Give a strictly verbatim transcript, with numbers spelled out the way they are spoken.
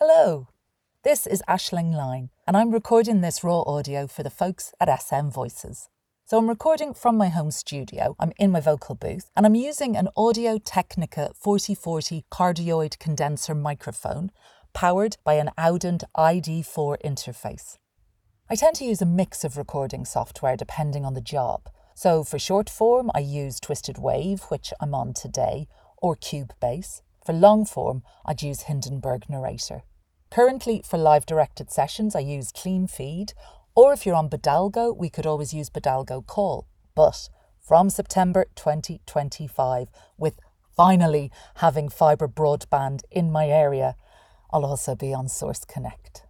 Hello, this is Aisling Line, and I'm recording this raw audio for the folks at S M Voices. So I'm recording from my home studio, I'm in my vocal booth, and I'm using an Audio-Technica forty forty cardioid condenser microphone powered by an Audient I D four interface. I tend to use a mix of recording software depending on the job. So for short form, I use Twisted Wave, which I'm on today, or Cubase. For long form, I'd use Hindenburg Narrator. Currently, for live directed sessions, I use Clean Feed, or if you're on Bidalgo, we could always use Bidalgo Call. But from September twenty twenty-five, with finally having fibre broadband in my area, I'll also be on Source Connect.